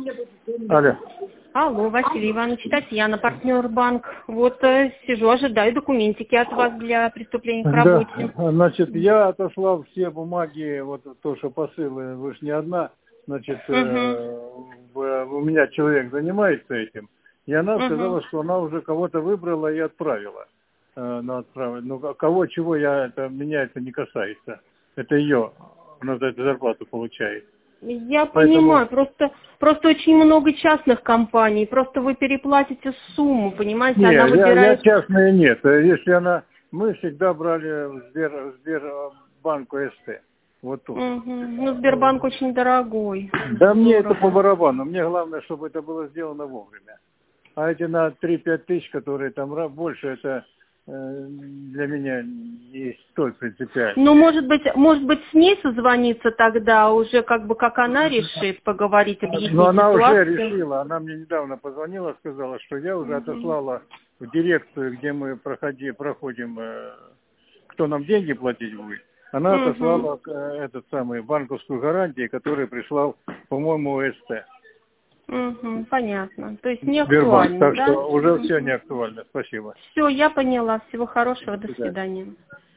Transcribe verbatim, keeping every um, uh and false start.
Алло. Алло, Василий Иванович, Татьяна, партнер банк. Вот э, сижу, ожидаю документики от вас для приступления к работе. Да, значит, я отослал все бумаги, вот то, что посылы, вы же не одна, значит, Угу. э, в- у меня человек занимается этим, и она Угу. сказала, что она уже кого-то выбрала и отправила э, на отправление. Ну, кого, чего, я, это, меня это не касается. Это ее, она за эту зарплату получает. Я Поэтому... понимаю, просто, просто очень много частных компаний, просто вы переплатите сумму, понимаете, Не, она я, я выбирает... частные нет. Если она... Мы всегда брали в Сбер, в Сбербанку СТ. Вот тут. Угу. Ну, Сбербанк очень дорогой. Да мне это Здорово. по барабану. Мне главное, чтобы это было сделано вовремя. А эти на три-пять тысяч, которые там ра- больше, это э, для меня не столь принципиально. Ну, может быть, может быть, с ней созвониться тогда, уже как бы как она решит, поговорить, объяснить Но она уже ситуацию. решила. Она мне недавно позвонила, сказала, что я уже Угу. отослала в дирекцию, где мы проходи, проходим, э, кто нам деньги платить будет. Она Угу. отослала э, этот самый банковскую гарантию, который прислал, по-моему, СТ. Угу. Понятно. То есть не Сбербанк. актуально, Так да? что уже все не Угу. актуально. Спасибо. Все, я поняла. Всего хорошего. До До свидания. свидания.